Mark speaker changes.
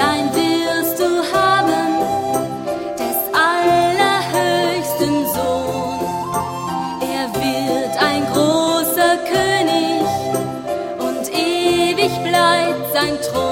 Speaker 1: Ein wirst du haben des allerhöchsten Sohn. Er wird ein großer König und ewig bleibt sein Thron.